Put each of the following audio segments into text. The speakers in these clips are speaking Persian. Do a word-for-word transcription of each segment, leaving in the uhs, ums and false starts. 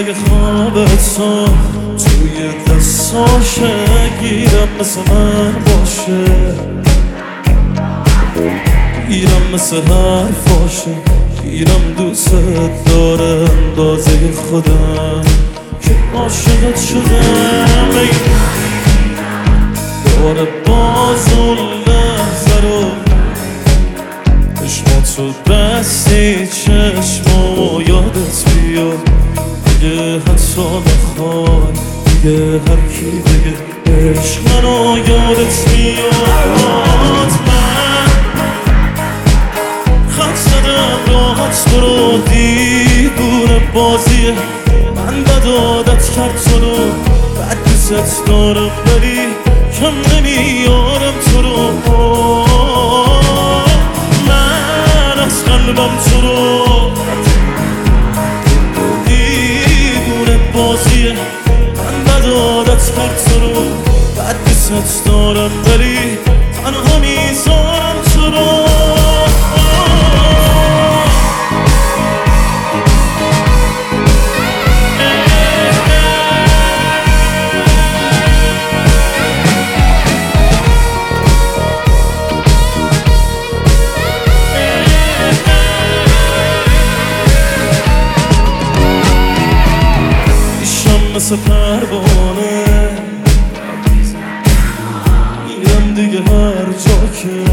اگه خوابتو توی دستاشه گیرم مثل من باشه، گیرم مثل حرفاشه، گیرم دوست داره اندازه خودم که عاشقت شدم. ای دوباره باز اون لحظه رو چشماتو بستی چشمامو یادت بیاد. دیگه حتی نخوای دیگه هر کی بگه عشق منو یادت بیاد. من خط زدم راحت تو رو دیوونه بازیه، من بد عادت کرد تو رو بد دوست دارم ولی کم نمیارم تو رو. من از قلبم تو رو دیوونه بازیه، من بد عادت کرد تو رو بد دوست دارم ولی تنها میذارم تو رو. مثل پروانه میرم دیگه هر جا که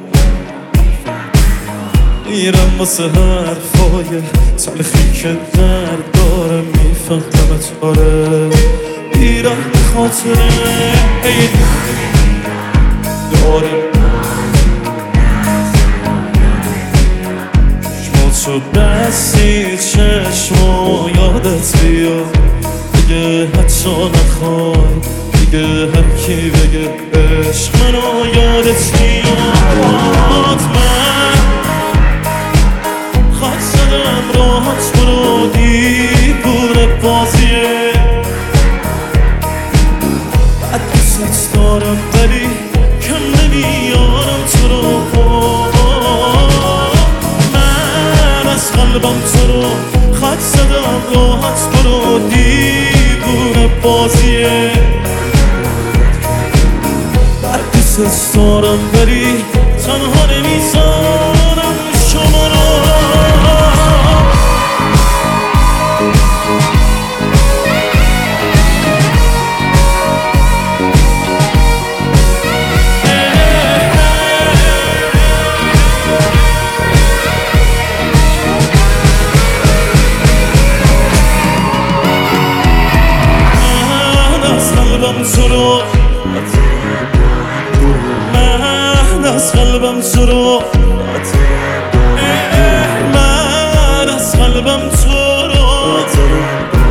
میرم واسه حرفای تلخی که درد داره میفهمت. آره میرم به خاطره داره چشماتو بستی چشمو یادت بیاد. دیگه حتی نخوای دیگه هر کی بگه عشق منو یادت میاد. من خط زدم راحت برو دیوونه بازیه، بد دوست دارم ولی کم نمیارم تو رو. من از قلبم تو رو خط زدم راحت برو دیوونه بازیه، بد دوست دارم ولی تنها نمیذارم شما رو. تو رو من از قلبم تو رو من از قلبم تو رو